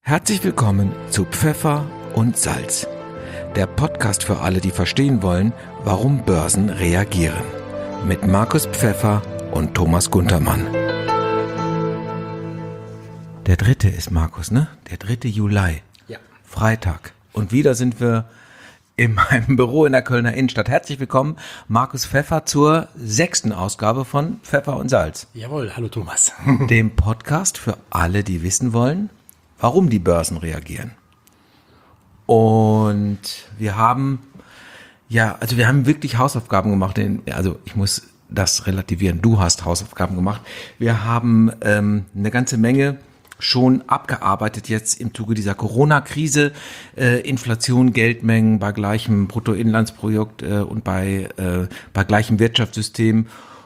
Herzlich willkommen zu Pfeffer und Salz, der Podcast für alle, die verstehen wollen, warum Börsen reagieren. Mit Markus Pfeffer und Thomas Guntermann. Der 3. ist Markus, ne? Der 3. Juli. Ja. Freitag. Und wieder sind wir in meinem Büro in der Kölner Innenstadt. Herzlich willkommen, Markus Pfeffer, zur 6. Ausgabe von Pfeffer und Salz. Jawohl, hallo Thomas. Dem Podcast für alle, die wissen wollen, warum die Börsen reagieren. Und wir haben wirklich Hausaufgaben gemacht. Also ich muss das relativieren. Du hast Hausaufgaben gemacht. Wir haben eine ganze Menge schon abgearbeitet jetzt im Zuge dieser Corona-Krise. Inflation, Geldmengen bei gleichem Bruttoinlandsprodukt und bei gleichem Wirtschaftssystem.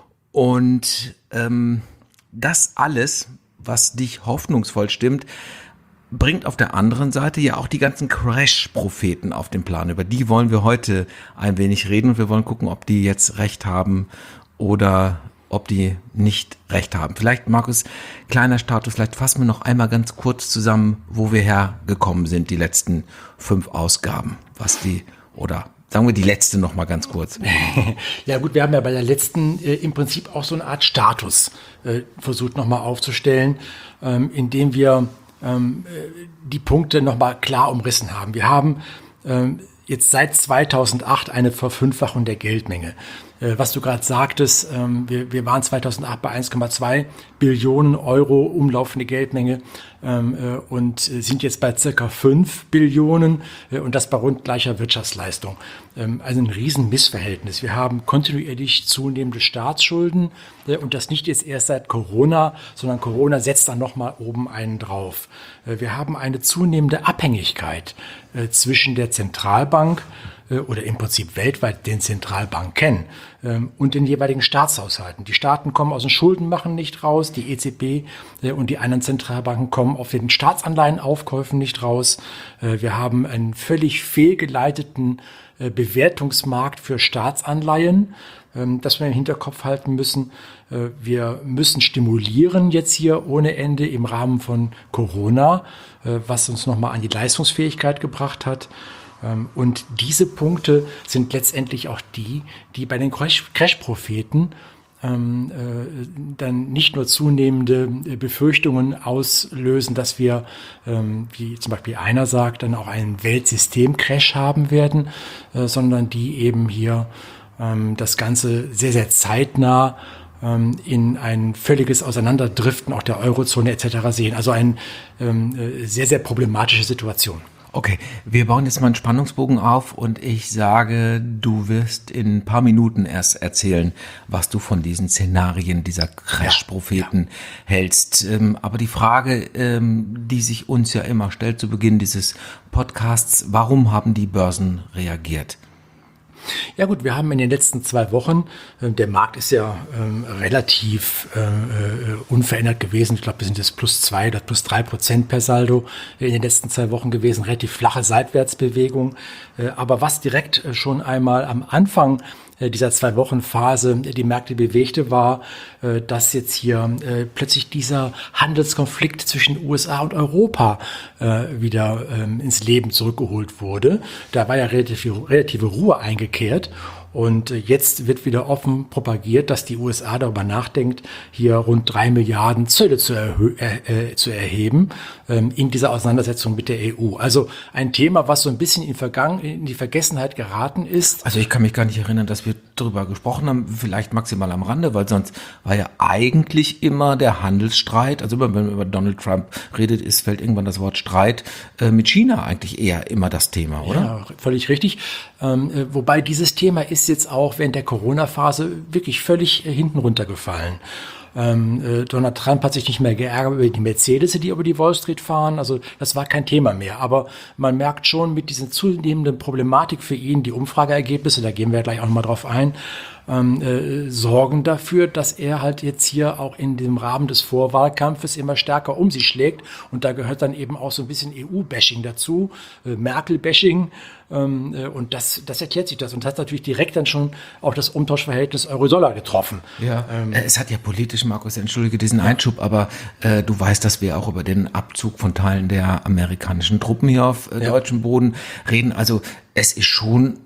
Und das alles, was dich hoffnungsvoll stimmt, bringt auf der anderen Seite ja auch die ganzen Crash-Propheten auf den Plan. Über die wollen wir heute ein wenig reden und wir wollen gucken, ob die jetzt recht haben oder ob die nicht recht haben. Vielleicht, Markus, kleiner Status, vielleicht fassen wir noch einmal ganz kurz zusammen, wo wir hergekommen sind, die letzten 5 Ausgaben. Sagen wir die letzte noch mal ganz kurz. Ja gut, wir haben ja bei der letzten im Prinzip auch so eine Art Status versucht noch mal aufzustellen, indem wir die Punkte noch mal klar umrissen haben. Wir haben jetzt seit 2008 eine Verfünffachung der Geldmenge. Was du gerade sagtest, wir waren 2008 bei 1,2 Billionen Euro umlaufende Geldmenge und sind jetzt bei circa 5 Billionen und das bei rund gleicher Wirtschaftsleistung. Also ein Riesenmissverhältnis. Wir haben kontinuierlich zunehmende Staatsschulden und das nicht jetzt erst seit Corona, sondern Corona setzt dann nochmal oben einen drauf. Wir haben eine zunehmende Abhängigkeit zwischen der Zentralbank oder im Prinzip weltweit den Zentralbanken und den jeweiligen Staatshaushalten. Die Staaten kommen aus dem Schuldenmachen nicht raus, die EZB und die anderen Zentralbanken kommen auf den Staatsanleihenaufkäufen nicht raus. Wir haben einen völlig fehlgeleiteten Bewertungsmarkt für Staatsanleihen, das wir im Hinterkopf halten müssen. Wir müssen stimulieren jetzt hier ohne Ende im Rahmen von Corona, was uns nochmal an die Leistungsfähigkeit gebracht hat. Und diese Punkte sind letztendlich auch die bei den Crash-Propheten dann nicht nur zunehmende Befürchtungen auslösen, dass wir, wie zum Beispiel einer sagt, dann auch einen Weltsystem-Crash haben werden, sondern die eben hier das Ganze sehr, sehr zeitnah in ein völliges Auseinanderdriften auch der Eurozone etc. sehen. Also eine sehr, sehr problematische Situation. Okay, wir bauen jetzt mal einen Spannungsbogen auf und ich sage, du wirst in ein paar Minuten erst erzählen, was du von diesen Szenarien dieser Crash-Propheten hältst. Aber die Frage, die sich uns ja immer stellt zu Beginn dieses Podcasts, warum haben die Börsen reagiert? Ja gut, wir haben in den letzten 2 Wochen, der Markt ist ja relativ unverändert gewesen. Ich glaube, wir sind jetzt +2 oder +3% per Saldo in den letzten 2 Wochen gewesen. Relativ flache Seitwärtsbewegung. Aber was direkt schon einmal am Anfang dieser 2-Wochen-Phase die Märkte bewegte, war, dass jetzt hier plötzlich dieser Handelskonflikt zwischen USA und Europa wieder ins Leben zurückgeholt wurde. Da war ja relative Ruhe eingekehrt. Und jetzt wird wieder offen propagiert, dass die USA darüber nachdenkt, hier rund 3 Milliarden Zölle zu erheben in dieser Auseinandersetzung mit der EU. Also ein Thema, was so ein bisschen in die Vergessenheit geraten ist. Also ich kann mich gar nicht erinnern, dass wir darüber gesprochen haben, vielleicht maximal am Rande, weil sonst war ja eigentlich immer der Handelsstreit, also immer wenn man über Donald Trump redet, fällt irgendwann das Wort Streit mit China eigentlich eher immer das Thema, oder? Ja, völlig richtig. Wobei dieses Thema ist jetzt auch während der Corona-Phase wirklich völlig hinten runtergefallen. Donald Trump hat sich nicht mehr geärgert über die Mercedes, die über die Wall Street fahren. Also das war kein Thema mehr. Aber man merkt schon mit dieser zunehmenden Problematik für ihn, die Umfrageergebnisse, da gehen wir gleich auch nochmal drauf ein, sorgen dafür, dass er halt jetzt hier auch in dem Rahmen des Vorwahlkampfes immer stärker um sich schlägt. Und da gehört dann eben auch so ein bisschen EU-Bashing dazu, Merkel-Bashing. Und das erklärt sich das. Und das hat natürlich direkt dann schon auch das Umtauschverhältnis Euro-Dollar getroffen. Ja, es hat ja politisch, Markus, entschuldige diesen Einschub, aber du weißt, dass wir auch über den Abzug von Teilen der amerikanischen Truppen hier auf deutschem Boden reden. Also es ist schon,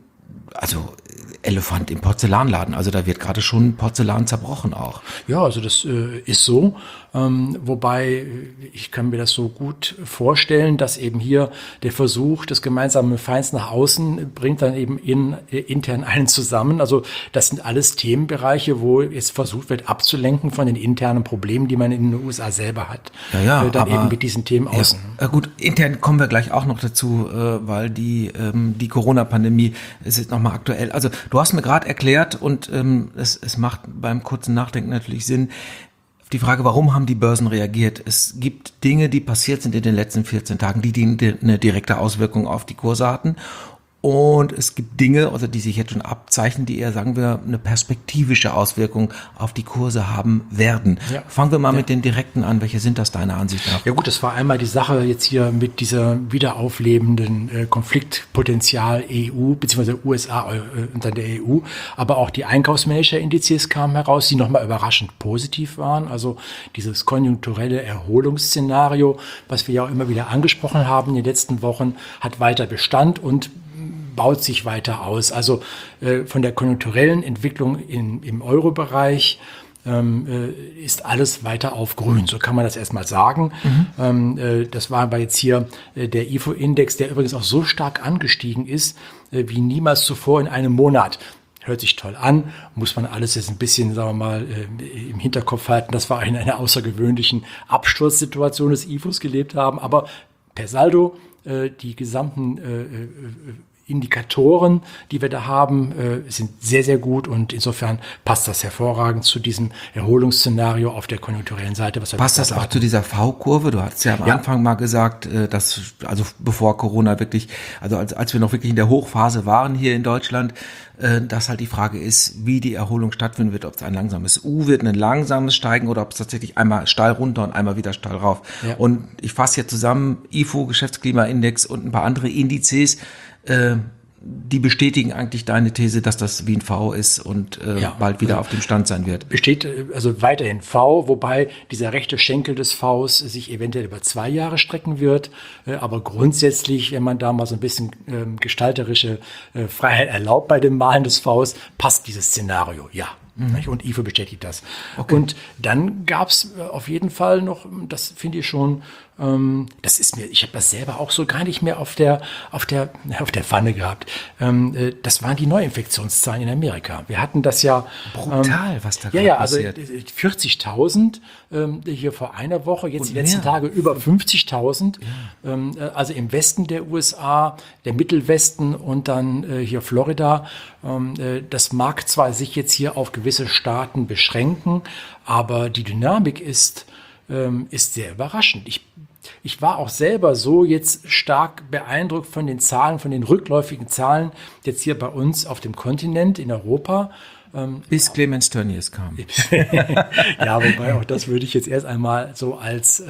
Elefant im Porzellanladen. Also da wird gerade schon Porzellan zerbrochen auch. Ja, also das ist so. Wobei ich kann mir das so gut vorstellen, dass eben hier der Versuch des gemeinsamen Feinds nach außen bringt dann eben intern einen zusammen. Also das sind alles Themenbereiche, wo jetzt versucht wird abzulenken von den internen Problemen, die man in den USA selber hat. Dann aber, eben mit diesen Themen außen. Gut, intern kommen wir gleich auch noch dazu, weil die Corona-Pandemie ist jetzt nochmal aktuell. Also du hast mir gerade erklärt und es macht beim kurzen Nachdenken natürlich Sinn, die Frage, warum haben die Börsen reagiert? Es gibt Dinge, die passiert sind in den letzten 14 Tagen, die eine direkte Auswirkung auf die Kurse hatten. Und es gibt Dinge, also die sich jetzt schon abzeichnen, die eher, sagen wir, eine perspektivische Auswirkung auf die Kurse haben werden. Ja. Fangen wir mal mit den direkten an. Welche sind das deiner Ansicht nach? Ja gut, das war einmal die Sache jetzt hier mit dieser wiederauflebenden Konfliktpotenzial EU bzw. USA und dann der EU. Aber auch die Einkaufsmanager-Indizes kamen heraus, die nochmal überraschend positiv waren. Also dieses konjunkturelle Erholungsszenario, was wir ja auch immer wieder angesprochen haben in den letzten Wochen, hat weiter Bestand und baut sich weiter aus. Also von der konjunkturellen Entwicklung im Euro-Bereich ist alles weiter auf grün. So kann man das erstmal sagen. Das war aber jetzt hier der IFO-Index, der übrigens auch so stark angestiegen ist, wie niemals zuvor in einem Monat. Hört sich toll an, muss man alles jetzt ein bisschen, sagen wir mal, im Hinterkopf halten, dass wir in einer außergewöhnlichen Absturzsituation des IFOs gelebt haben. Aber per Saldo, die gesamten Indikatoren, die wir da haben, sind sehr, sehr gut und insofern passt das hervorragend zu diesem Erholungsszenario auf der konjunkturellen Seite. Was wir passt das auch zu dieser V-Kurve? Du hast ja am Anfang mal gesagt, dass, also bevor Corona wirklich, also als wir noch wirklich in der Hochphase waren hier in Deutschland, dass halt die Frage ist, wie die Erholung stattfinden wird, ob es ein langsames U wird, ein langsames Steigen oder ob es tatsächlich einmal steil runter und einmal wieder steil rauf. Ja. Und ich fasse hier zusammen, IFO, Geschäftsklimaindex und ein paar andere Indizes, die bestätigen eigentlich deine These, dass das wie ein V ist und bald wieder auf dem Stand sein wird. Besteht also weiterhin V, wobei dieser rechte Schenkel des Vs sich eventuell über 2 Jahre strecken wird. Aber grundsätzlich, wenn man da mal so ein bisschen gestalterische Freiheit erlaubt bei dem Malen des Vs, passt dieses Szenario, ja. Und IFO bestätigt das. Okay. Und dann gab es auf jeden Fall noch, das finde ich schon, das ist mir, ich habe das selber auch so gar nicht mehr auf der Pfanne gehabt. Das waren die Neuinfektionszahlen in Amerika. Wir hatten das ja brutal, was da passiert. Also 40.000 hier vor einer Woche, jetzt und die letzten Tage über 50.000. Ja. Also im Westen der USA, der Mittelwesten und dann hier Florida. Das mag zwar sich jetzt hier auf gewisse Staaten beschränken, aber die Dynamik ist sehr überraschend. Ich war auch selber so jetzt stark beeindruckt von den Zahlen, von den rückläufigen Zahlen jetzt hier bei uns auf dem Kontinent in Europa. Bis Clemens Tönnies kam. Ja, wobei auch das würde ich jetzt erst einmal so als,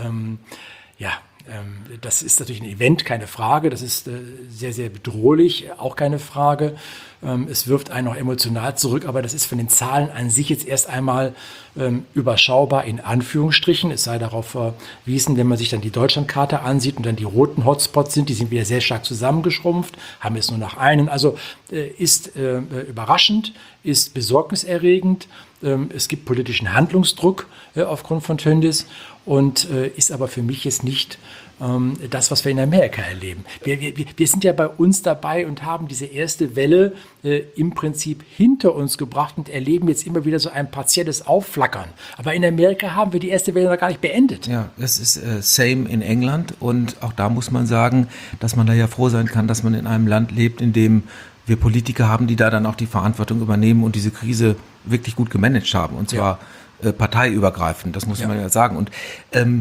das ist natürlich ein Event, keine Frage. Das ist sehr, sehr bedrohlich, auch keine Frage. Es wirft einen auch emotional zurück, aber das ist von den Zahlen an sich jetzt erst einmal überschaubar in Anführungsstrichen. Es sei darauf verwiesen, wenn man sich dann die Deutschlandkarte ansieht und dann die roten Hotspots sind, die sind wieder sehr stark zusammengeschrumpft, haben jetzt nur noch einen. Also ist überraschend, ist besorgniserregend. Es gibt politischen Handlungsdruck aufgrund von Tönnies und ist aber für mich jetzt nicht das, was wir in Amerika erleben. Wir sind ja bei uns dabei und haben diese erste Welle im Prinzip hinter uns gebracht und erleben jetzt immer wieder so ein partielles Aufflackern. Aber in Amerika haben wir die erste Welle noch gar nicht beendet. Ja, das ist same in England und auch da muss man sagen, dass man da ja froh sein kann, dass man in einem Land lebt, in dem wir Politiker haben, die da dann auch die Verantwortung übernehmen und diese Krise wirklich gut gemanagt haben und zwar parteiübergreifend, das muss man ja sagen. Und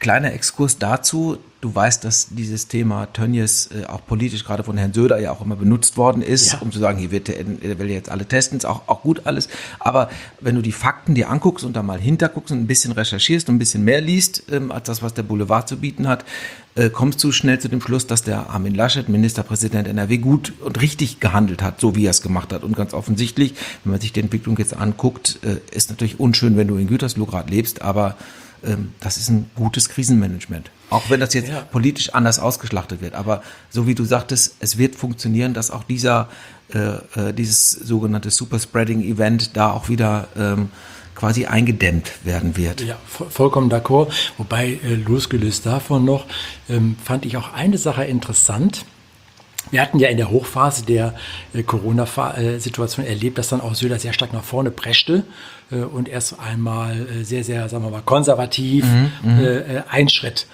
kleiner Exkurs dazu. Du weißt, dass dieses Thema Tönnies auch politisch gerade von Herrn Söder ja auch immer benutzt worden ist, um zu sagen, hier er will jetzt alle testen, ist auch gut alles. Aber wenn du die Fakten dir anguckst und da mal hinterguckst und ein bisschen recherchierst und ein bisschen mehr liest, als das, was der Boulevard zu bieten hat, kommst du schnell zu dem Schluss, dass der Armin Laschet, Ministerpräsident NRW, gut und richtig gehandelt hat, so wie er es gemacht hat. Und ganz offensichtlich, wenn man sich die Entwicklung jetzt anguckt, ist natürlich unschön, wenn du in Gütersloh gerade lebst, aber das ist ein gutes Krisenmanagement. Auch wenn das jetzt politisch anders ausgeschlachtet wird. Aber so wie du sagtest, es wird funktionieren, dass auch dieses sogenannte Superspreading-Event da auch wieder quasi eingedämmt werden wird. Ja, vollkommen d'accord. Wobei, losgelöst davon noch, fand ich auch eine Sache interessant. Wir hatten ja in der Hochphase der Corona-Situation erlebt, dass dann auch Söder sehr stark nach vorne preschte und erst einmal sehr, sehr, sagen wir mal, konservativ einschritt.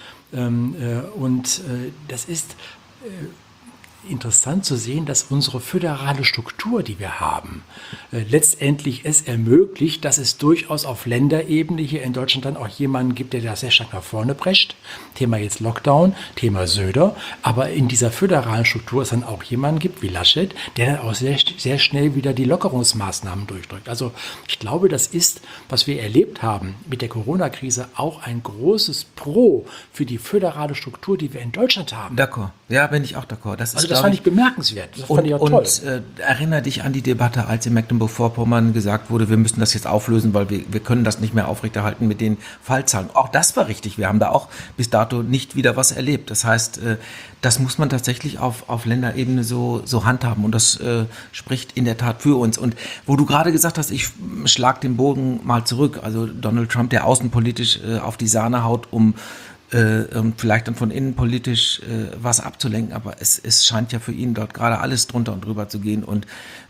Und das ist interessant zu sehen, dass unsere föderale Struktur, die wir haben, letztendlich es ermöglicht, dass es durchaus auf Länderebene hier in Deutschland dann auch jemanden gibt, der da sehr stark nach vorne prescht. Thema jetzt Lockdown, Thema Söder. Aber in dieser föderalen Struktur es dann auch jemanden gibt wie Laschet, der dann auch sehr, sehr schnell wieder die Lockerungsmaßnahmen durchdrückt. Also ich glaube, das ist, was wir erlebt haben mit der Corona-Krise, auch ein großes Pro für die föderale Struktur, die wir in Deutschland haben. D'accord. Ja, bin ich auch d'accord. Das ist, das fand ich bemerkenswert. Das fand ich auch toll. Und erinnere dich an die Debatte, als in Mecklenburg-Vorpommern gesagt wurde, wir müssen das jetzt auflösen, weil wir können das nicht mehr aufrechterhalten mit den Fallzahlen. Auch das war richtig. Wir haben da auch bis dato nicht wieder was erlebt. Das heißt, das muss man tatsächlich auf Länderebene so handhaben. Und das spricht in der Tat für uns. Und wo du gerade gesagt hast, ich schlag den Bogen mal zurück. Also Donald Trump, der außenpolitisch auf die Sahne haut, um vielleicht dann von innen politisch was abzulenken, aber es scheint ja für ihn dort gerade alles drunter und drüber zu gehen und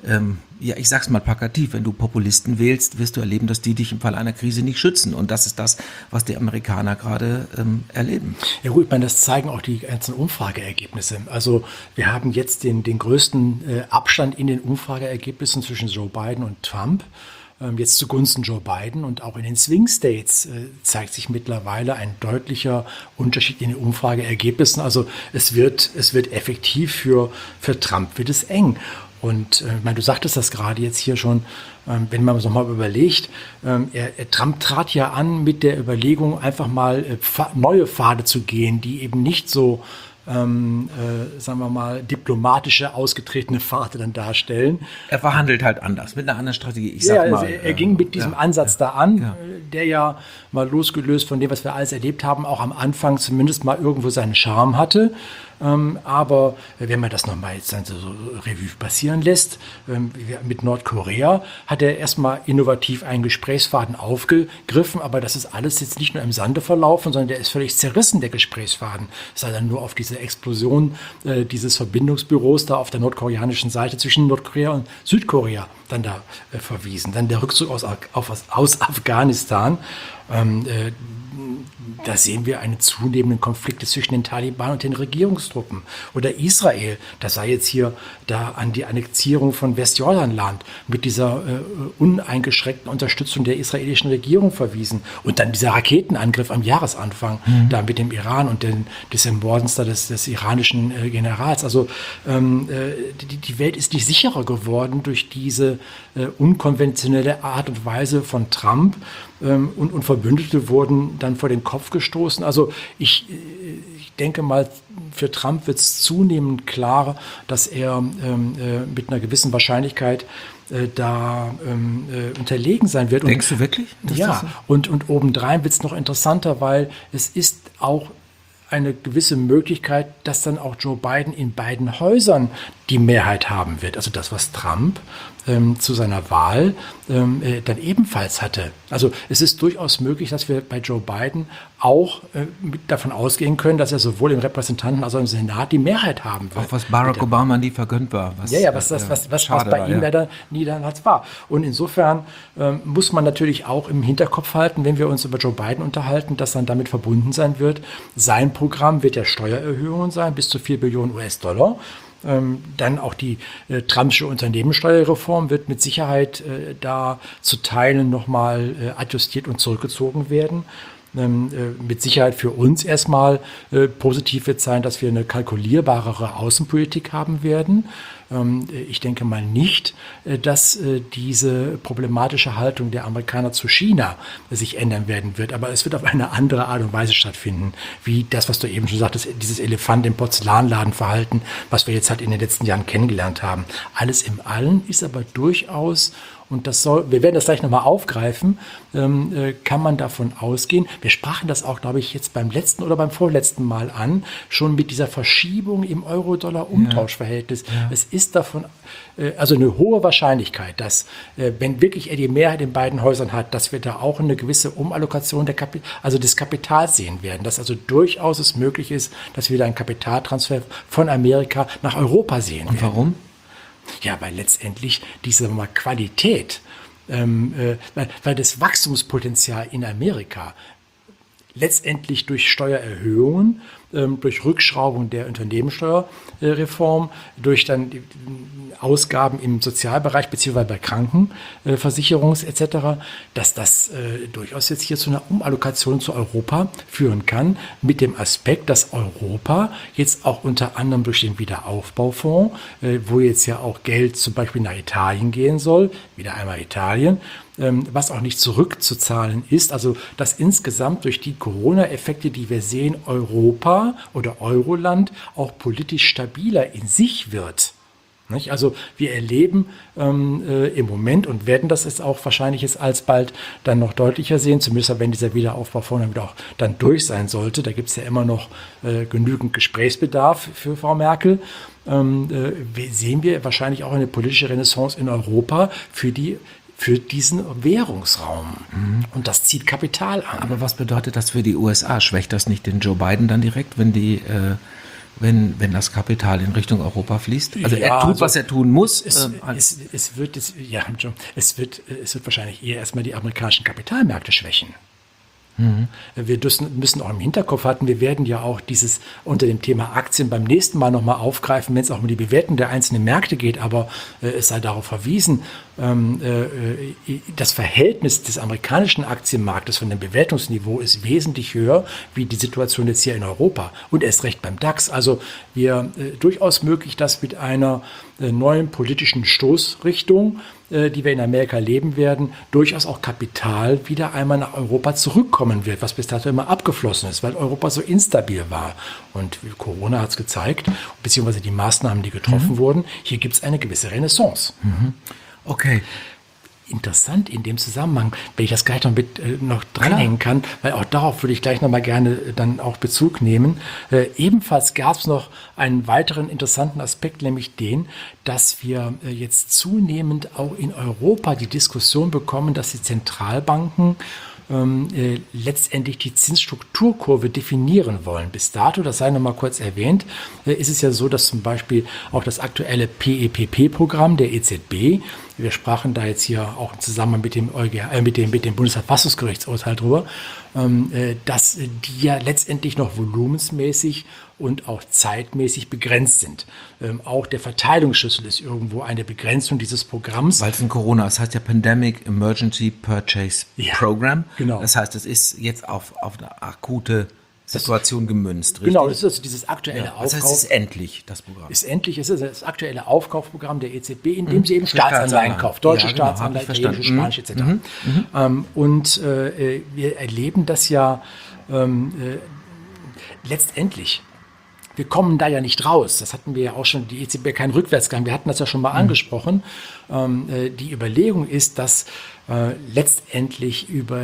ich sag's mal plakativ, wenn du Populisten wählst, wirst du erleben, dass die dich im Fall einer Krise nicht schützen und das ist das, was die Amerikaner gerade erleben. Ja gut, ich meine, das zeigen auch die ganzen Umfrageergebnisse. Also wir haben jetzt den größten Abstand in den Umfrageergebnissen zwischen Joe Biden und Trump. Jetzt zugunsten Joe Biden und auch in den Swing States zeigt sich mittlerweile ein deutlicher Unterschied in den Umfrageergebnissen. Also es wird effektiv für Trump wird es eng. Und ich meine, du sagtest das gerade jetzt hier schon, wenn man es nochmal überlegt, Trump trat ja an mit der Überlegung, einfach mal neue Pfade zu gehen, die eben nicht so sagen wir mal, diplomatische, ausgetretene Pfade dann darstellen. Er verhandelt halt anders, mit einer anderen Strategie. Er ging mit diesem Ansatz da an, der ja mal losgelöst von dem, was wir alles erlebt haben, auch am Anfang zumindest mal irgendwo seinen Charme hatte. Aber wenn man das nochmal jetzt dann so Revue passieren lässt, mit Nordkorea hat er erstmal innovativ einen Gesprächsfaden aufgegriffen, aber das ist alles jetzt nicht nur im Sande verlaufen, sondern der ist völlig zerrissen, der Gesprächsfaden. Es sei dann nur auf diese Explosion dieses Verbindungsbüros da auf der nordkoreanischen Seite zwischen Nordkorea und Südkorea dann da verwiesen. Dann der Rückzug aus Afghanistan. Da sehen wir einen zunehmenden Konflikt zwischen den Taliban und den Regierungstruppen. Oder Israel, das sei jetzt hier da an die Annexierung von Westjordanland mit dieser uneingeschränkten Unterstützung der israelischen Regierung verwiesen. Und dann dieser Raketenangriff am Jahresanfang, da mit dem Iran und des Ermordens da des iranischen Generals. Also die Welt ist nicht sicherer geworden durch diese unkonventionelle Art und Weise von Trump. Und Verbündete wurden dann vor den Kopf gestoßen. Also ich denke mal, für Trump wird es zunehmend klar, dass er mit einer gewissen Wahrscheinlichkeit da unterlegen sein wird. Denkst du wirklich? Ja, und obendrein wird es noch interessanter, weil es ist auch eine gewisse Möglichkeit, dass dann auch Joe Biden in beiden Häusern die Mehrheit haben wird. Also das, was Trump zu seiner Wahl dann ebenfalls hatte. Also es ist durchaus möglich, dass wir bei Joe Biden auch davon ausgehen können, dass er sowohl im Repräsentanten- als auch im Senat die Mehrheit haben wird. Auch was Barack Obama nie vergönnt war. Was bei ihm leider nie damals war. Und insofern muss man natürlich auch im Hinterkopf halten, wenn wir uns über Joe Biden unterhalten, dass dann damit verbunden sein wird. Sein Programm wird ja Steuererhöhungen sein, bis zu 4 Billionen US-Dollar. Dann auch die Trumpsche Unternehmenssteuerreform wird mit Sicherheit da zu Teilen nochmal adjustiert und zurückgezogen werden. mit Sicherheit für uns erstmal positiv wird sein, dass wir eine kalkulierbarere Außenpolitik haben werden. Ich denke mal nicht, dass diese problematische Haltung der Amerikaner zu China sich ändern werden wird. Aber es wird auf eine andere Art und Weise stattfinden, wie das, was du eben schon sagtest, dieses Elefant im Porzellanladenverhalten, was wir jetzt halt in den letzten Jahren kennengelernt haben. Alles im Allen ist aber durchaus, und wir werden das gleich nochmal aufgreifen, kann man davon ausgehen. Wir sprachen das auch, glaube ich, jetzt beim letzten oder beim vorletzten Mal an, schon mit dieser Verschiebung im Euro-Dollar-Umtauschverhältnis. Ja. Es ist davon, also eine hohe Wahrscheinlichkeit, dass, wenn wirklich er die Mehrheit in beiden Häusern hat, dass wir da auch eine gewisse Umallokation des Kapitals sehen werden. Dass also durchaus es möglich ist, dass wir da einen Kapitaltransfer von Amerika nach Europa sehen werden. Und warum? Ja, weil letztendlich diese Qualität, weil das Wachstumspotenzial in Amerika letztendlich durch Steuererhöhungen, durch Rückschraubung der Unternehmenssteuerreform, durch dann die Ausgaben im Sozialbereich beziehungsweise bei Krankenversicherungs etc., dass das durchaus jetzt hier zu einer Umallokation zu Europa führen kann, mit dem Aspekt, dass Europa jetzt auch unter anderem durch den Wiederaufbaufonds, wo jetzt ja auch Geld zum Beispiel nach Italien gehen soll, wieder einmal Italien, was auch nicht zurückzuzahlen ist, also dass insgesamt durch die Corona-Effekte, die wir sehen, Europa oder Euroland auch politisch stabiler in sich wird. Nicht? Also wir erleben im Moment und werden das jetzt auch wahrscheinlich jetzt alsbald dann noch deutlicher sehen, zumindest wenn dieser Wiederaufbaufonds dann wieder auch dann durch sein sollte. Da gibt es ja immer noch genügend Gesprächsbedarf für Frau Merkel. Sehen wir wahrscheinlich auch eine politische Renaissance in Europa für diesen Währungsraum. Und das zieht Kapital an. Aber was bedeutet das für die USA? Schwächt das nicht den Joe Biden dann direkt, wenn das Kapital in Richtung Europa fließt? Also ja, er tut, was er tun muss. Es wird wahrscheinlich eher erstmal die amerikanischen Kapitalmärkte schwächen. Wir müssen auch im Hinterkopf halten, wir werden ja auch dieses unter dem Thema Aktien beim nächsten Mal nochmal aufgreifen, wenn es auch um die Bewertung der einzelnen Märkte geht, aber es sei darauf verwiesen, das Verhältnis des amerikanischen Aktienmarktes von dem Bewertungsniveau ist wesentlich höher, wie die Situation jetzt hier in Europa und erst recht beim DAX. Also durchaus möglich, dass mit einer neuen politischen Stoßrichtung, die wir in Amerika leben werden, durchaus auch Kapital wieder einmal nach Europa zurückkommen wird, was bis dato immer abgeflossen ist, weil Europa so instabil war. Und Corona hat es gezeigt, beziehungsweise die Maßnahmen, die getroffen wurden, hier gibt es eine gewisse Renaissance. Okay. Interessant in dem Zusammenhang, wenn ich das gleich noch dranhängen kann, weil auch darauf würde ich gleich noch mal gerne dann auch Bezug nehmen. Ebenfalls gab es noch einen weiteren interessanten Aspekt, nämlich den, dass wir jetzt zunehmend auch in Europa die Diskussion bekommen, dass die Zentralbanken letztendlich die Zinsstrukturkurve definieren wollen. Bis dato, das sei noch mal kurz erwähnt, ist es ja so, dass zum Beispiel auch das aktuelle PEPP-Programm der EZB, wir sprachen da jetzt hier auch im Zusammenhang mit dem Bundesverfassungsgerichtsurteil drüber, dass die ja letztendlich noch volumensmäßig und auch zeitmäßig begrenzt sind. Auch der Verteilungsschlüssel ist irgendwo eine Begrenzung dieses Programms. Weil es in Corona, das heißt ja Pandemic Emergency Purchase Program. Genau. Das heißt, es ist jetzt auf eine akute Situation gemünzt, richtig? Genau, das ist also dieses aktuelle Aufkauf. Das heißt, es ist endlich, das Programm. Es ist das aktuelle Aufkaufprogramm der EZB, in dem sie eben Staatsanleihen kauft. Deutsche Staatsanleihen, italienische, spanische etc. Und wir erleben das ja letztendlich. Wir kommen da ja nicht raus. Das hatten wir ja auch schon, die EZB keinen Rückwärtsgang. Wir hatten das ja schon mal angesprochen. Die Überlegung ist, dass letztendlich über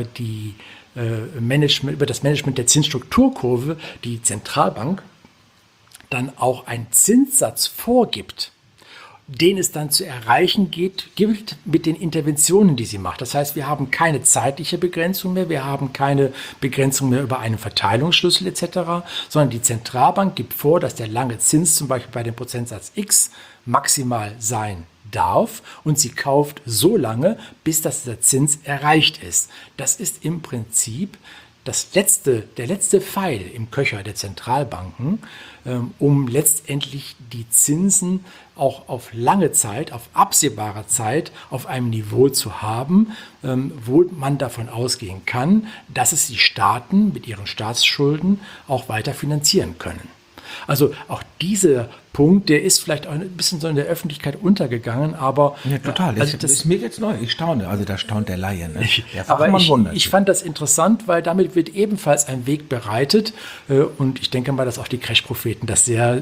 das Management der Zinsstrukturkurve die Zentralbank dann auch einen Zinssatz vorgibt, den es dann zu erreichen gilt mit den Interventionen, die sie macht. Das heißt, wir haben keine zeitliche Begrenzung mehr, wir haben keine Begrenzung mehr über einen Verteilungsschlüssel etc., sondern die Zentralbank gibt vor, dass der lange Zins zum Beispiel bei dem Prozentsatz X maximal sein darf und sie kauft so lange, bis dass der Zins erreicht ist. Das ist im Prinzip der letzte Pfeil im Köcher der Zentralbanken, um letztendlich die Zinsen auch auf lange Zeit, auf absehbare Zeit auf einem Niveau zu haben, wo man davon ausgehen kann, dass es die Staaten mit ihren Staatsschulden auch weiter finanzieren können. Also auch dieser Punkt, der ist vielleicht auch ein bisschen so in der Öffentlichkeit untergegangen, aber ja, total. Also das ist mir jetzt neu. Ich staune. Also da staunt der Laie. Ne? Der Aber ich fand das interessant, weil damit wird ebenfalls ein Weg bereitet und ich denke mal, dass auch die Crash-Propheten das sehr,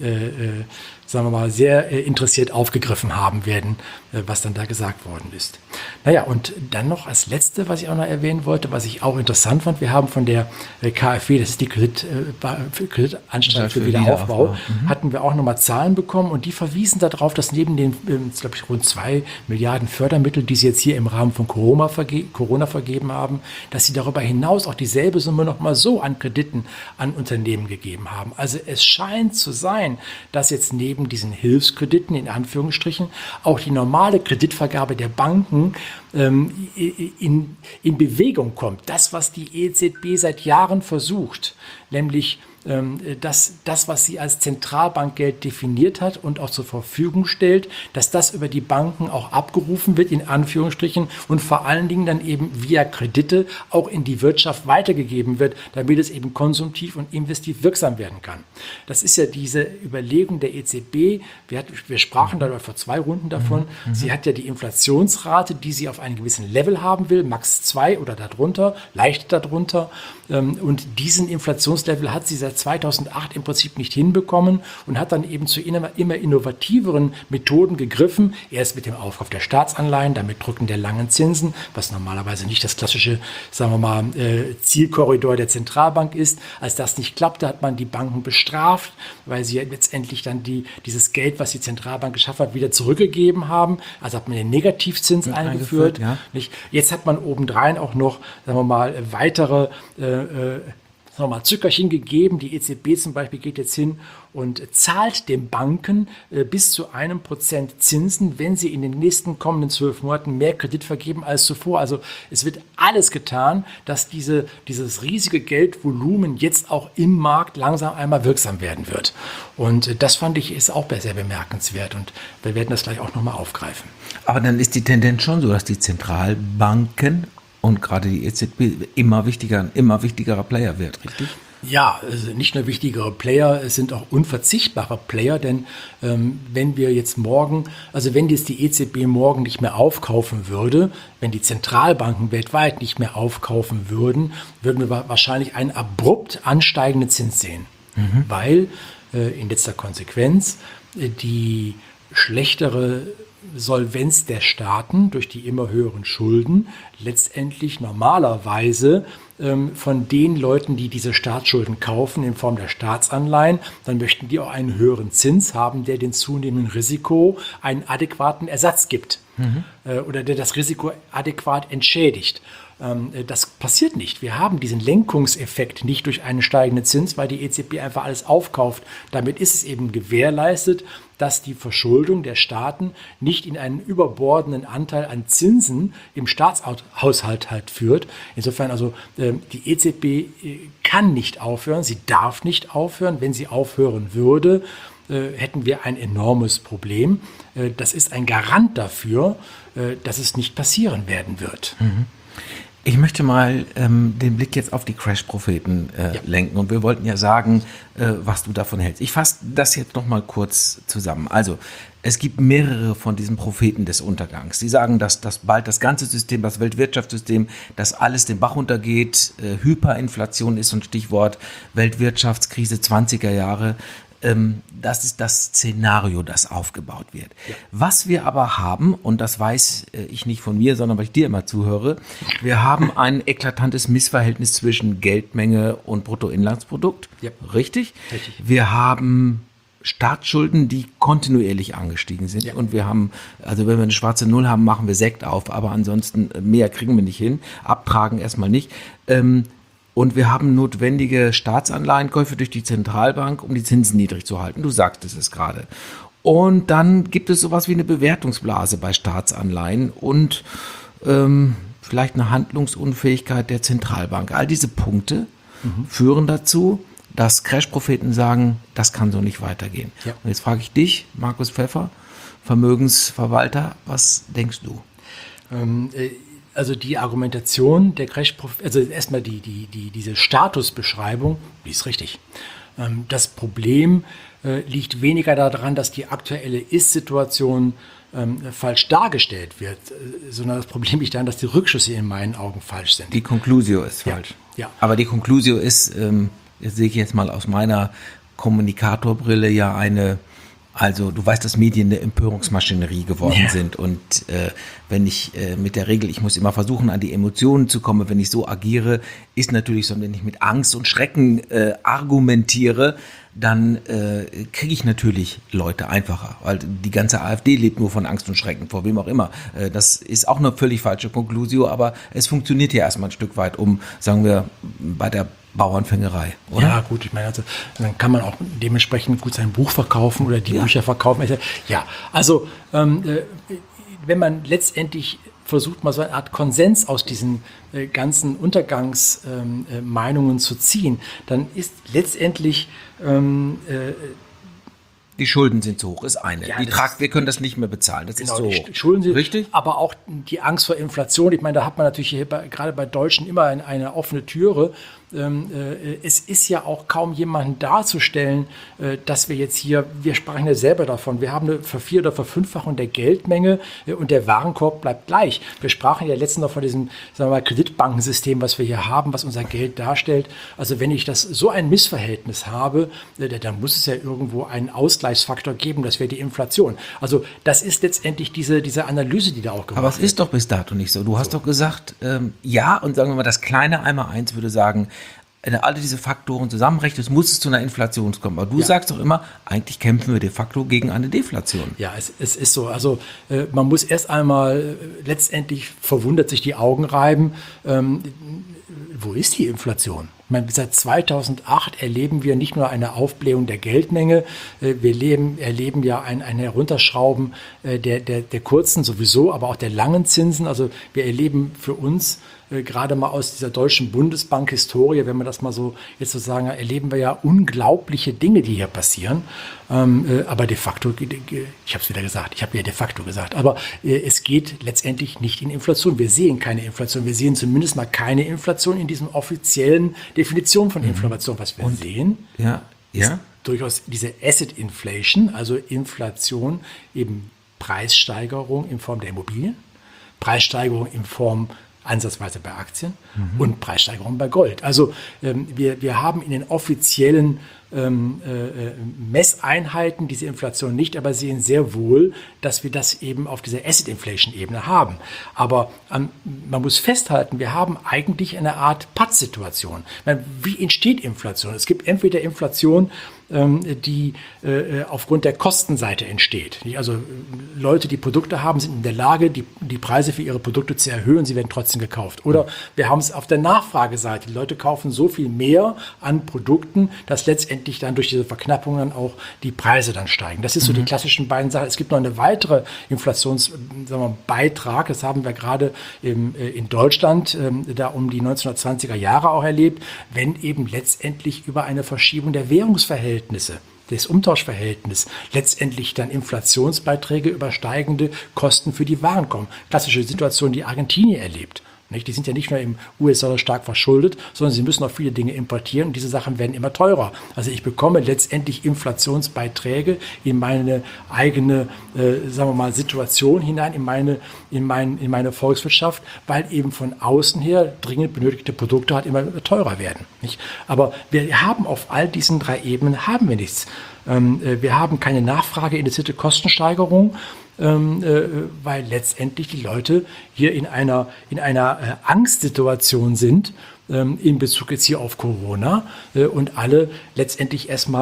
sagen wir mal, sehr interessiert aufgegriffen haben werden, was dann da gesagt worden ist. Naja, und dann noch als Letzte, was ich auch noch erwähnen wollte, was ich auch interessant fand, wir haben von der KfW, das ist die Kreditanstalt für Wiederaufbau, hatten wir auch nochmal Zahlen bekommen und die verwiesen darauf, dass neben den, glaube ich, rund 2 Milliarden Fördermittel, die sie jetzt hier im Rahmen von Corona vergeben haben, dass sie darüber hinaus auch dieselbe Summe nochmal so an Krediten an Unternehmen gegeben haben. Also es scheint zu sein, dass jetzt neben diesen Hilfskrediten, in Anführungsstrichen, auch die normale Kreditvergabe der Banken in Bewegung kommt. Das, was die EZB seit Jahren versucht, nämlich dass das, was sie als Zentralbankgeld definiert hat und auch zur Verfügung stellt, dass das über die Banken auch abgerufen wird, in Anführungsstrichen, und vor allen Dingen dann eben via Kredite auch in die Wirtschaft weitergegeben wird, damit es eben konsumtiv und investiv wirksam werden kann. Das ist ja diese Überlegung der EZB. Wir sprachen da vor 2 Runden davon. Sie hat ja die Inflationsrate, die sie auf einem gewissen Level haben will, max 2 oder darunter, leicht darunter. Und diesen Inflationslevel hat sie seit 2008 im Prinzip nicht hinbekommen und hat dann eben zu immer innovativeren Methoden gegriffen. Erst mit dem Aufkauf der Staatsanleihen, damit Drücken der langen Zinsen, was normalerweise nicht das klassische, sagen wir mal, Zielkorridor der Zentralbank ist. Als das nicht klappte, hat man die Banken bestraft, weil sie ja letztendlich dann dieses Geld, was die Zentralbank geschaffen hat, wieder zurückgegeben haben. Also hat man den Negativzins eingeführt. Ja. Jetzt hat man obendrein auch noch, sagen wir mal, weitere nochmal Zückerchen gegeben. Die EZB zum Beispiel geht jetzt hin und zahlt den Banken bis zu 1% Zinsen, wenn sie in den nächsten kommenden 12 Monaten mehr Kredit vergeben als zuvor. Also es wird alles getan, dass dieses riesige Geldvolumen jetzt auch im Markt langsam einmal wirksam werden wird. Und das fand ich ist auch sehr bemerkenswert und wir werden das gleich auch nochmal aufgreifen. Aber dann ist die Tendenz schon so, dass die Zentralbanken und gerade die EZB immer wichtigerer Player wird, richtig? Ja, also nicht nur wichtigere Player, es sind auch unverzichtbare Player, denn wenn wir jetzt wenn jetzt die EZB morgen nicht mehr aufkaufen würde, wenn die Zentralbanken weltweit nicht mehr aufkaufen würden, würden wir wahrscheinlich einen abrupt ansteigenden Zins sehen, weil in letzter Konsequenz die schlechtere Solvenz der Staaten durch die immer höheren Schulden letztendlich normalerweise von den Leuten, die diese Staatsschulden kaufen in Form der Staatsanleihen, dann möchten die auch einen höheren Zins haben, der den zunehmenden Risiko einen adäquaten Ersatz gibt oder der das Risiko adäquat entschädigt. Das passiert nicht. Wir haben diesen Lenkungseffekt nicht durch einen steigenden Zins, weil die EZB einfach alles aufkauft. Damit ist es eben gewährleistet, dass die Verschuldung der Staaten nicht in einen überbordenden Anteil an Zinsen im Staatshaushalt halt führt. Insofern also die EZB kann nicht aufhören, sie darf nicht aufhören. Wenn sie aufhören würde, hätten wir ein enormes Problem. Das ist ein Garant dafür, dass es nicht passieren werden wird. Ich möchte mal den Blick jetzt auf die Crash-Propheten lenken und wir wollten ja sagen, was du davon hältst. Ich fasse das jetzt noch mal kurz zusammen. Also es gibt mehrere von diesen Propheten des Untergangs. Sie sagen, dass bald das ganze System, das Weltwirtschaftssystem, dass alles den Bach runtergeht. Hyperinflation ist so ein Stichwort, Weltwirtschaftskrise 20er Jahre. Das ist das Szenario, das aufgebaut wird. Ja. Was wir aber haben, und das weiß ich nicht von mir, sondern weil ich dir immer zuhöre, wir haben ein eklatantes Missverhältnis zwischen Geldmenge und Bruttoinlandsprodukt. Ja. Richtig? Richtig. Wir haben Staatsschulden, die kontinuierlich angestiegen sind. Ja. Und wir haben, also wenn wir eine schwarze Null haben, machen wir Sekt auf, aber ansonsten mehr kriegen wir nicht hin. Abtragen erstmal nicht. Und wir haben notwendige Staatsanleihenkäufe durch die Zentralbank, um die Zinsen niedrig zu halten. Du sagtest es gerade. Und dann gibt es sowas wie eine Bewertungsblase bei Staatsanleihen und vielleicht eine Handlungsunfähigkeit der Zentralbank. All diese Punkte führen dazu, dass Crash-Propheten sagen, das kann so nicht weitergehen. Ja. Und jetzt frage ich dich, Markus Pfeffer, Vermögensverwalter, was denkst du? Also die Argumentation der Crash-Propheten, also erstmal diese Statusbeschreibung, die ist richtig. Das Problem liegt weniger daran, dass die aktuelle Ist-Situation falsch dargestellt wird, sondern das Problem liegt daran, dass die Rückschlüsse in meinen Augen falsch sind. Die Conclusio ist falsch. Ja. Aber die Conclusio ist, das sehe ich jetzt mal aus meiner Kommunikatorbrille, ja also du weißt, dass Medien eine Empörungsmaschinerie geworden sind und wenn ich mit der Regel, ich muss immer versuchen, an die Emotionen zu kommen, wenn ich so agiere, ist natürlich so, wenn ich mit Angst und Schrecken argumentiere, dann kriege ich natürlich Leute einfacher, weil die ganze AfD lebt nur von Angst und Schrecken, vor wem auch immer. Das ist auch eine völlig falsche Conclusio, aber es funktioniert ja erstmal ein Stück weit, sagen wir, bei der Bauernfängerei, oder? Ja, gut, ich meine, also, dann kann man auch dementsprechend gut sein Buch verkaufen oder die Bücher verkaufen. Ja, also wenn man letztendlich versucht, mal so eine Art Konsens aus diesen ganzen Untergangsmeinungen zu ziehen, dann ist letztendlich die Schulden sind zu hoch, ist eine. Ja, wir können das nicht mehr bezahlen, das ist so hoch. Schulden sind richtig, aber auch die Angst vor Inflation. Ich meine, da hat man natürlich hier gerade bei Deutschen immer eine offene Türe. Es ist ja auch kaum jemanden darzustellen, dass wir jetzt hier, wir sprachen ja selber davon, wir haben eine Ver-4- oder Ver-5-fachung der Geldmenge und der Warenkorb bleibt gleich. Wir sprachen ja letztens noch von diesem, sagen wir mal, Kreditbankensystem, was wir hier haben, was unser Geld darstellt. Also wenn ich so ein Missverhältnis habe, dann muss es ja irgendwo einen Ausgleichsfaktor geben, das wäre die Inflation. Also das ist letztendlich diese Analyse, die da auch gemacht wird. Aber es ist doch bis dato nicht so. Du hast doch gesagt, ja, und sagen wir mal, das kleine Einmaleins würde sagen, wenn du alle diese Faktoren zusammenrechnest, muss es zu einer Inflation kommen. Aber du sagst doch immer, eigentlich kämpfen wir de facto gegen eine Deflation. Ja, es ist so. Also man muss erst einmal letztendlich verwundert sich die Augen reiben. Wo ist die Inflation? Ich meine, seit 2008 erleben wir nicht nur eine Aufblähung der Geldmenge, wir erleben ja ein Herunterschrauben der kurzen sowieso, aber auch der langen Zinsen. Also wir erleben für uns gerade mal aus dieser deutschen Bundesbank-Historie, wenn man das mal so jetzt so sagen, erleben wir ja unglaubliche Dinge, die hier passieren. Aber de facto, ich habe es wieder gesagt, ich habe ja de facto gesagt, aber es geht letztendlich nicht in Inflation. Wir sehen keine Inflation. Wir sehen zumindest mal keine Inflation in diesem offiziellen Definition von Inflation. Was wir sehen, ist durchaus diese Asset Inflation, also Inflation, eben Preissteigerung in Form der Immobilien, Preissteigerung in Form ansatzweise bei Aktien und Preissteigerung bei Gold. Also wir haben in den offiziellen Messeinheiten diese Inflation nicht, aber sehen sehr wohl, dass wir das eben auf dieser Asset-Inflation-Ebene haben. Aber man muss festhalten, wir haben eigentlich eine Art Pattsituation. Wie entsteht Inflation? Es gibt entweder Inflation, die aufgrund der Kostenseite entsteht. Also Leute, die Produkte haben, sind in der Lage, die Preise für ihre Produkte zu erhöhen, sie werden trotzdem gekauft. Oder wir haben es auf der Nachfrageseite. Die Leute kaufen so viel mehr an Produkten, dass letztendlich dann durch diese Verknappung dann auch die Preise dann steigen. Das ist so die klassischen beiden Sachen. Es gibt noch eine weitere Inflationsbeitrag. Das haben wir gerade in Deutschland da um die 1920er Jahre auch erlebt, wenn eben letztendlich über eine Verschiebung der Währungsverhältnisse, des Umtauschverhältnisses, letztendlich dann Inflationsbeiträge über steigende Kosten für die Waren kommen. Klassische Situation, die Argentinien erlebt. Die sind ja nicht nur im US-Dollar stark verschuldet, sondern sie müssen auch viele Dinge importieren und diese Sachen werden immer teurer. Also ich bekomme letztendlich Inflationsbeiträge in meine eigene, sagen wir mal, Situation hinein, in meine Volkswirtschaft, weil eben von außen her dringend benötigte Produkte halt immer teurer werden. Aber wir haben auf all diesen drei Ebenen haben wir nichts. Wir haben keine nachfrageinduzierte Kostensteigerung, weil letztendlich die Leute hier in einer Angstsituation sind in Bezug jetzt hier auf Corona und alle letztendlich erstmal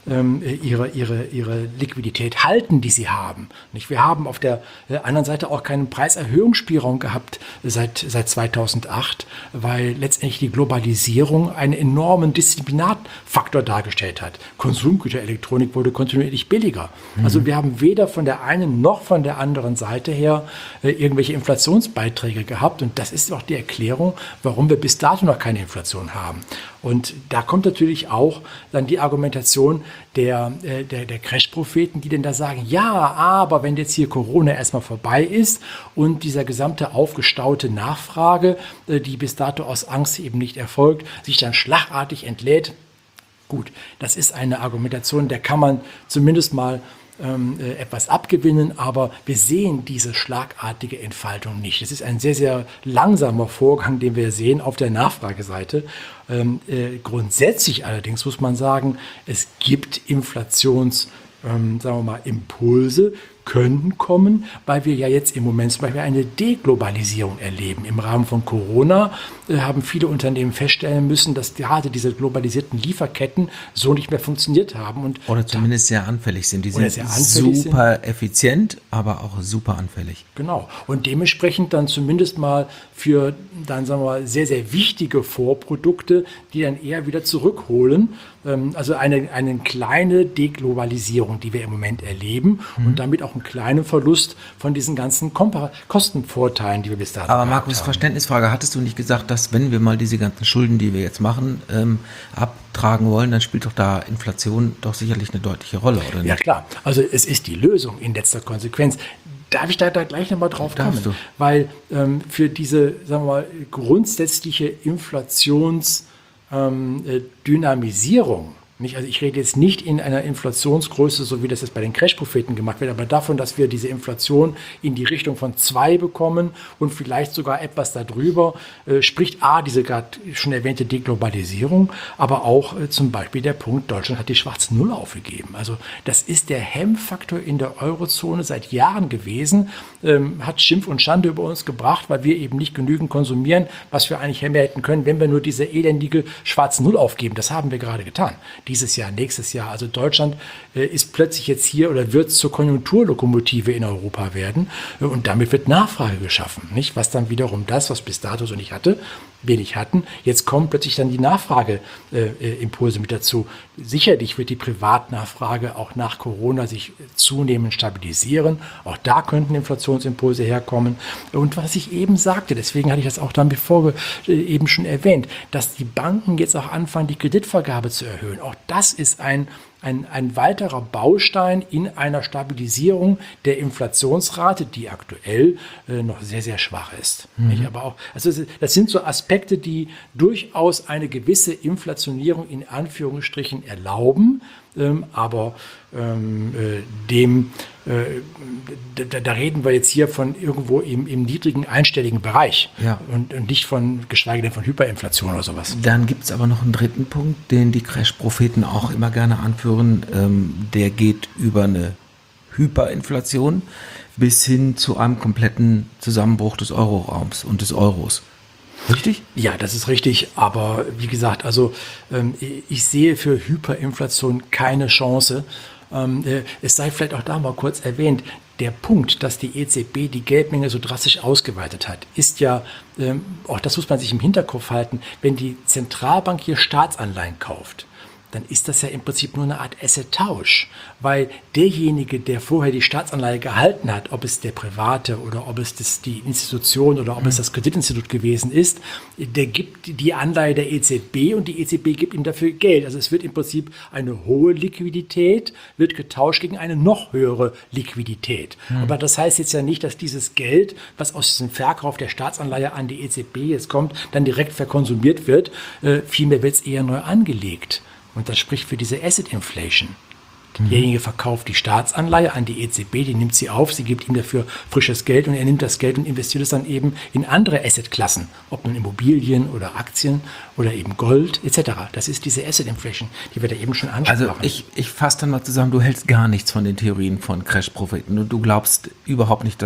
ihre Liquidität halten, die sie haben. Nicht? Wir haben auf der anderen Seite auch keinen Preiserhöhungsspielraum gehabt seit 2008, weil letztendlich die Globalisierung einen enormen Disziplinarfaktor dargestellt hat. Konsumgüterelektronik wurde kontinuierlich billiger. Also wir haben weder von der einen noch von der anderen Seite her irgendwelche Inflationsbeiträge gehabt. Und das ist auch die Erklärung, warum wir bis dato noch keine Inflation haben. Und da kommt natürlich auch dann die Argumentation der Crash-Propheten, die denn da sagen, ja, aber wenn jetzt hier Corona erstmal vorbei ist und dieser gesamte aufgestaute Nachfrage, die bis dato aus Angst eben nicht erfolgt, sich dann schlagartig entlädt. Gut, das ist eine Argumentation, der kann man zumindest mal etwas abgewinnen, aber wir sehen diese schlagartige Entfaltung nicht. Es ist ein sehr, sehr langsamer Vorgang, den wir sehen auf der Nachfrageseite. Grundsätzlich allerdings muss man sagen, es gibt sagen wir mal, Impulse, können kommen, weil wir ja jetzt im Moment zum Beispiel eine Deglobalisierung erleben. Im Rahmen von Corona haben viele Unternehmen feststellen müssen, dass gerade diese globalisierten Lieferketten so nicht mehr funktioniert haben. Oder zumindest sehr anfällig sind. Die sind super effizient, aber auch super anfällig. Genau. Und dementsprechend dann zumindest mal für dann, sagen wir mal, sehr, sehr wichtige Vorprodukte, die dann eher wieder zurückholen. Also eine kleine Deglobalisierung, die wir im Moment erleben und damit auch einen kleinen Verlust von diesen ganzen Kostenvorteilen, die wir bis dahin haben. Aber Markus, Verständnisfrage, hattest du nicht gesagt, dass wenn wir mal diese ganzen Schulden, die wir jetzt machen, abtragen wollen, dann spielt doch da Inflation doch sicherlich eine deutliche Rolle, oder nicht? Ja klar, also es ist die Lösung in letzter Konsequenz. Darf ich da gleich nochmal drauf kommen? Weil für diese, sagen wir mal, grundsätzliche Inflationsdynamisierung, also ich rede jetzt nicht in einer Inflationsgröße, so wie das jetzt bei den Crash-Propheten gemacht wird, aber davon, dass wir diese Inflation in die Richtung von 2 bekommen und vielleicht sogar etwas darüber, spricht diese gerade schon erwähnte Deglobalisierung, aber auch zum Beispiel der Punkt, Deutschland hat die schwarze Null aufgegeben. Also das ist der Hemmfaktor in der Eurozone seit Jahren gewesen, hat Schimpf und Schande über uns gebracht, weil wir eben nicht genügend konsumieren, was wir eigentlich hätten können, wenn wir nur diese elendige schwarze Null aufgeben. Das haben wir gerade getan. Dieses Jahr, nächstes Jahr. Also Deutschland ist plötzlich jetzt hier oder wird zur Konjunkturlokomotive in Europa werden und damit wird Nachfrage geschaffen, nicht? Was dann wiederum das, was bis dato so wenig hatten, jetzt kommen plötzlich dann die Nachfrageimpulse mit dazu. Sicherlich wird die Privatnachfrage auch nach Corona sich zunehmend stabilisieren. Auch da könnten Inflationsimpulse herkommen. Und was ich eben sagte, deswegen hatte ich das auch dann eben schon erwähnt, dass die Banken jetzt auch anfangen, die Kreditvergabe zu erhöhen. Auch das ist ein weiterer Baustein in einer Stabilisierung der Inflationsrate, die aktuell noch sehr, sehr schwach ist. Aber auch, also das sind so Aspekte, die durchaus eine gewisse Inflationierung in Anführungsstrichen erlauben, aber da reden wir jetzt hier von irgendwo im niedrigen einstelligen Bereich und nicht geschweige denn von Hyperinflation oder sowas. Dann gibt es aber noch einen dritten Punkt, den die Crash-Propheten auch immer gerne anführen. Der geht über eine Hyperinflation bis hin zu einem kompletten Zusammenbruch des Euroraums und des Euros. Richtig? Ja, das ist richtig. Aber wie gesagt, also ich sehe für Hyperinflation keine Chance. Es sei vielleicht auch da mal kurz erwähnt, der Punkt, dass die EZB die Geldmenge so drastisch ausgeweitet hat, ist ja, auch das muss man sich im Hinterkopf halten, wenn die Zentralbank hier Staatsanleihen kauft, dann ist das ja im Prinzip nur eine Art Asset-Tausch, weil derjenige, der vorher die Staatsanleihe gehalten hat, ob es der Private oder ob es die Institution oder ob es das Kreditinstitut gewesen ist, der gibt die Anleihe der EZB und die EZB gibt ihm dafür Geld. Also es wird im Prinzip eine hohe Liquidität, wird getauscht gegen eine noch höhere Liquidität. Aber das heißt jetzt ja nicht, dass dieses Geld, was aus diesem Verkauf der Staatsanleihe an die EZB jetzt kommt, dann direkt verkonsumiert wird. Vielmehr wird es eher neu angelegt. Und das spricht für diese Asset Inflation. Derjenige verkauft die Staatsanleihe an die EZB, die nimmt sie auf, sie gibt ihm dafür frisches Geld und er nimmt das Geld und investiert es dann eben in andere Assetklassen, ob nun Immobilien oder Aktien oder eben Gold etc. Das ist diese Asset Inflation, die wir da eben schon ansprachen. Also ich fasse dann mal zusammen, du hältst gar nichts von den Theorien von Crash-Propheten und du glaubst überhaupt nicht, dass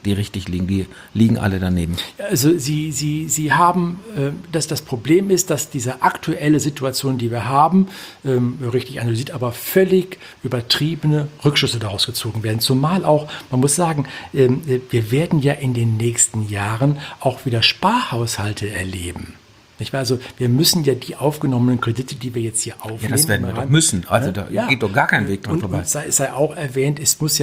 die richtig liegen. Die liegen alle daneben. Also Sie haben, das Problem ist, dass diese aktuelle Situation, die wir haben, richtig analysiert, aber völlig übertriebene Rückschlüsse daraus gezogen werden. Zumal auch, man muss sagen, wir werden ja in den nächsten Jahren auch wieder Sparhaushalte erleben. Nicht wahr? Also wir müssen ja die aufgenommenen Kredite, die wir jetzt hier aufnehmen. Ja, das werden wir doch müssen. Also da geht doch gar kein Weg dran vorbei. Und sei auch erwähnt,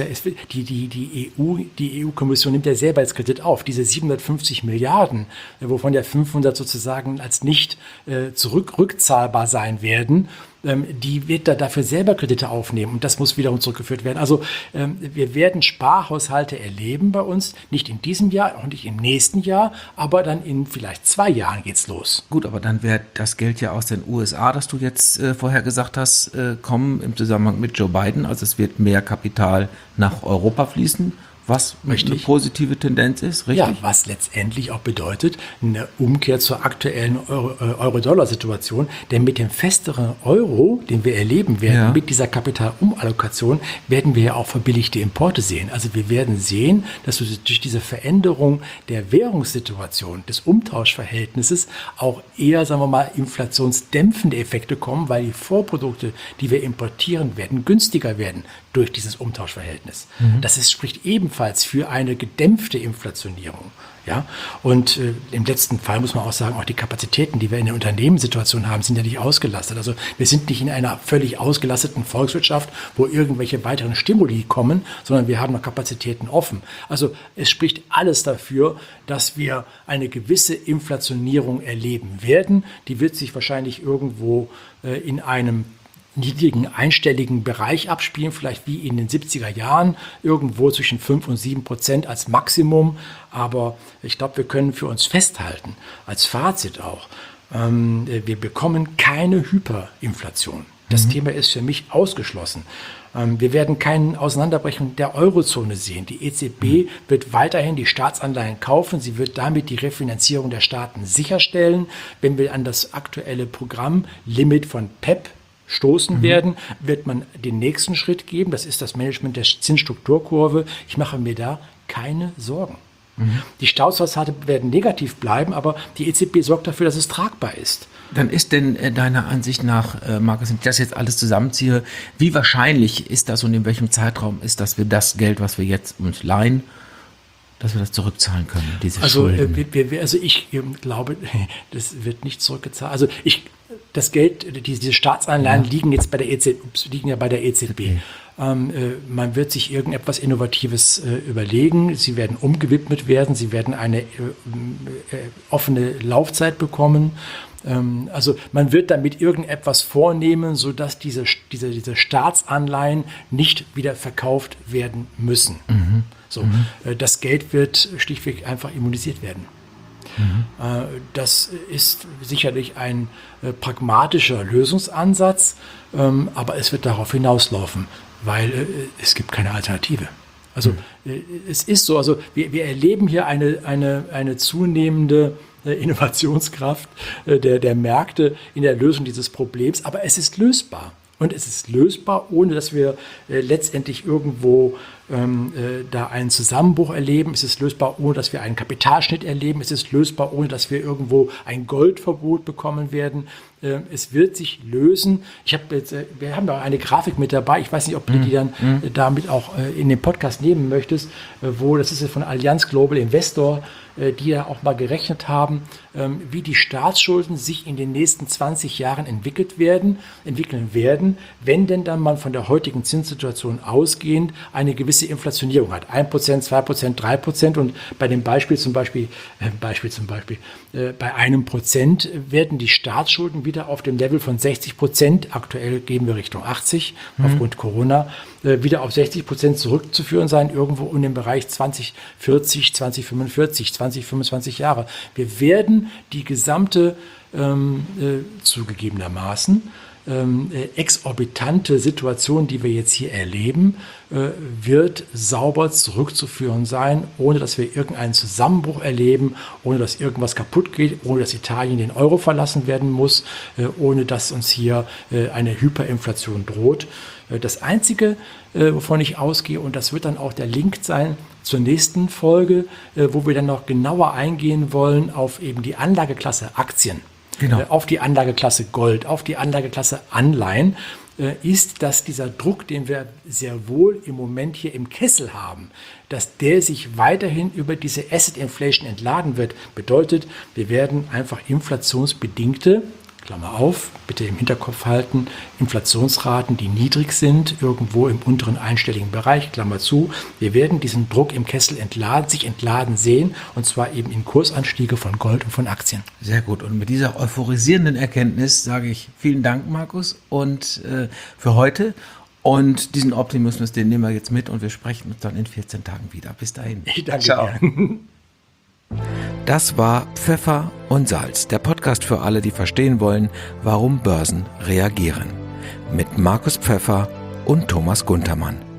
die EU-Kommission nimmt ja selber als Kredit auf. Diese 750 Milliarden, wovon ja 500 sozusagen als nicht rückzahlbar sein werden, die wird dafür selber Kredite aufnehmen und das muss wiederum zurückgeführt werden. Also wir werden Sparhaushalte erleben bei uns, nicht in diesem Jahr, auch nicht im nächsten Jahr, aber dann in vielleicht 2 Jahren geht's los. Gut, aber dann wird das Geld ja aus den USA, das du jetzt vorher gesagt hast, kommen im Zusammenhang mit Joe Biden. Also es wird mehr Kapital nach Europa fließen. Was eine positive Tendenz ist, richtig? Ja, was letztendlich auch bedeutet, eine Umkehr zur aktuellen Euro-Dollar-Situation. Denn mit dem festeren Euro, den wir erleben werden, mit dieser Kapitalumallokation, werden wir ja auch verbilligte Importe sehen. Also wir werden sehen, dass wir durch diese Veränderung der Währungssituation, des Umtauschverhältnisses auch eher, sagen wir mal, inflationsdämpfende Effekte kommen, weil die Vorprodukte, die wir importieren werden, günstiger werden durch dieses Umtauschverhältnis. Das spricht ebenfalls für eine gedämpfte Inflationierung. Ja? Und im letzten Fall muss man auch sagen, auch die Kapazitäten, die wir in der Unternehmenssituation haben, sind ja nicht ausgelastet. Also wir sind nicht in einer völlig ausgelasteten Volkswirtschaft, wo irgendwelche weiteren Stimuli kommen, sondern wir haben noch Kapazitäten offen. Also es spricht alles dafür, dass wir eine gewisse Inflationierung erleben werden. Die wird sich wahrscheinlich irgendwo in einem niedrigen einstelligen Bereich abspielen, vielleicht wie in den 70er Jahren, irgendwo zwischen 5 und 7% als Maximum. Aber ich glaube, wir können für uns festhalten, als Fazit auch, wir bekommen keine Hyperinflation. Das Thema ist für mich ausgeschlossen. Wir werden keine Auseinanderbrechung der Eurozone sehen. Die EZB wird weiterhin die Staatsanleihen kaufen. Sie wird damit die Refinanzierung der Staaten sicherstellen. Wenn wir an das aktuelle Programmlimit von PEP stoßen werden, wird man den nächsten Schritt geben. Das ist das Management der Zinsstrukturkurve. Ich mache mir da keine Sorgen. Die Staatshaushalte werden negativ bleiben, aber die EZB sorgt dafür, dass es tragbar ist. Dann ist denn deiner Ansicht nach, Markus, wenn ich das jetzt alles zusammenziehe, wie wahrscheinlich ist das und in welchem Zeitraum ist, dass wir das Geld, was wir jetzt uns leihen, dass wir das zurückzahlen können, diese Schulden? Ich glaube, das wird nicht zurückgezahlt. Also das Geld, diese Staatsanleihen liegen jetzt bei der EZB, Man wird sich irgendetwas Innovatives überlegen. Sie werden umgewidmet werden. Sie werden eine offene Laufzeit bekommen. Also man wird damit irgendetwas vornehmen, sodass diese Staatsanleihen nicht wieder verkauft werden müssen. Das Geld wird schlichtweg einfach immunisiert werden. Das ist sicherlich ein pragmatischer Lösungsansatz, aber es wird darauf hinauslaufen, weil es gibt keine Alternative. Also es ist so, also wir erleben hier eine zunehmende Innovationskraft der Märkte in der Lösung dieses Problems, aber es ist lösbar. Und es ist lösbar, ohne dass wir letztendlich irgendwo da einen Zusammenbruch erleben. Es ist lösbar, ohne dass wir einen Kapitalschnitt erleben. Es ist lösbar, ohne dass wir irgendwo ein Goldverbot bekommen werden. Es wird sich lösen. Wir haben da eine Grafik mit dabei. Ich weiß nicht, ob du die dann damit auch in den Podcast nehmen möchtest, das ist ja von Allianz Global Investor, die ja auch mal gerechnet haben, wie die Staatsschulden sich in den nächsten 20 Jahren entwickeln werden, wenn denn dann man von der heutigen Zinssituation ausgehend eine gewisse Inflationierung hat. 1%, 2%, 3% und bei dem Beispiel zum Beispiel bei 1% werden die Staatsschulden wieder auf dem Level von 60%, aktuell gehen wir Richtung 80 aufgrund Corona, wieder auf 60% zurückzuführen sein, irgendwo in dem Bereich 2040, 2045, 2025 Jahre. Wir werden die gesamte zugegebenermaßen exorbitante Situation, die wir jetzt hier erleben, wird sauber zurückzuführen sein, ohne dass wir irgendeinen Zusammenbruch erleben, ohne dass irgendwas kaputt geht, ohne dass Italien den Euro verlassen werden muss, ohne dass uns hier eine Hyperinflation droht. Das Einzige, wovon ich ausgehe, und das wird dann auch der Link sein zur nächsten Folge, wo wir dann noch genauer eingehen wollen auf eben die Anlageklasse Aktien. Genau. Auf die Anlageklasse Gold, auf die Anlageklasse Anleihen, ist, dass dieser Druck, den wir sehr wohl im Moment hier im Kessel haben, dass der sich weiterhin über diese Asset Inflation entladen wird. Bedeutet, wir werden einfach inflationsbedingte, Klammer auf, bitte im Hinterkopf halten, Inflationsraten, die niedrig sind, irgendwo im unteren einstelligen Bereich, Klammer zu. Wir werden diesen Druck im Kessel sich entladen sehen, und zwar eben in Kursanstiege von Gold und von Aktien. Sehr gut. Und mit dieser euphorisierenden Erkenntnis sage ich vielen Dank, Markus, und für heute. Und diesen Optimismus, den nehmen wir jetzt mit, und wir sprechen uns dann in 14 Tagen wieder. Bis dahin. Ich danke dir. Das war Pfeffer und Salz, der Podcast für alle, die verstehen wollen, warum Börsen reagieren. Mit Markus Pfeffer und Thomas Guntermann.